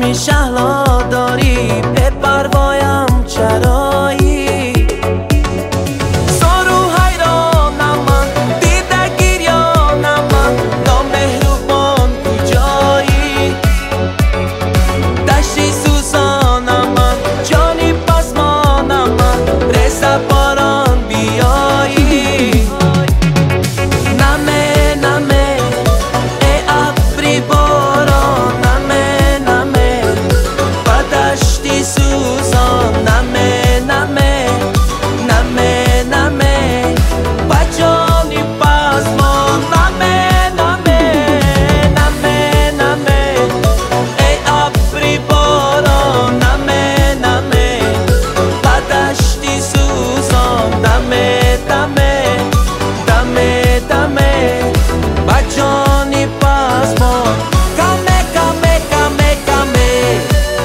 چشمی شهلا داری، به پروایم چرایی. سارو حیرانم من، دیده گریانم من، نامهربان کجایی؟ دشتی سوزانم من، جانی پسمانم من، ریزه باران بیایی. نمه نمه ای ابری باران، نمه نمه بدشتی سوزان، نمه نمه نمه نمه بجانی پسمان، نمه نمه نمه نمه ای ابری باران، نمه نمه بدشتی سوزان، دمه دمه دمه دمه بجانی پسمان، کمه کمه کمه کمه.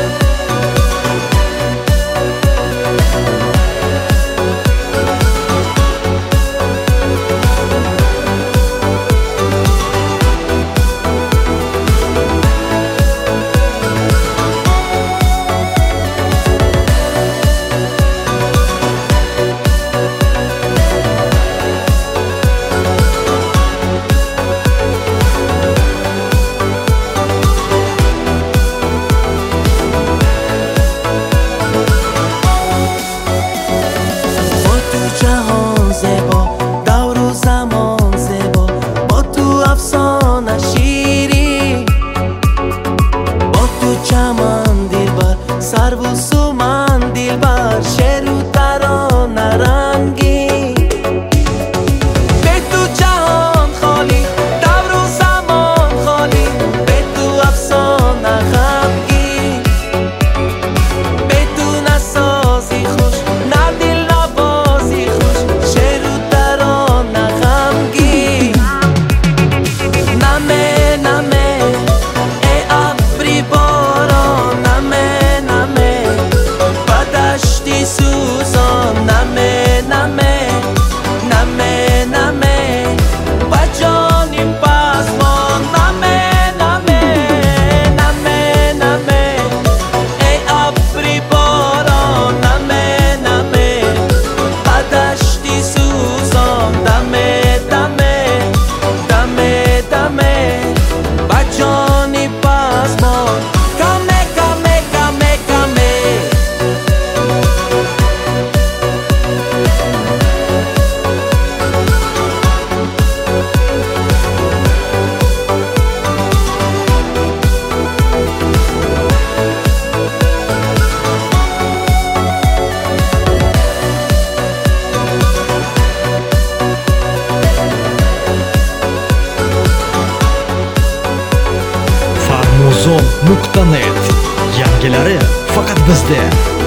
جهان زیبا، دور و زمان زیبا، با تو افسانه شیری، با تو چمن دلبر، سرو و سومن دلبر، شعر و ترانه رنگی. به تو جهان خالی، دور و زمان خالی، به تو افسانه غمگین، به تو نسازی خوش، نه دل نبازی خوش، شعر و ترانه غمگین. نمه نمه ای ابری باران، نمه نمه بدشتی سوزان، نمه نمه نمه نمه بجانی پسمان، نمه نمه نمه نمه ای ابری باران، نمه نمه بدشتی سوزان، دمه دمه دمه دمه بجانی پسمان، کمه کمه کمه کمه. Farmuzon.net yangilari faqat bizda.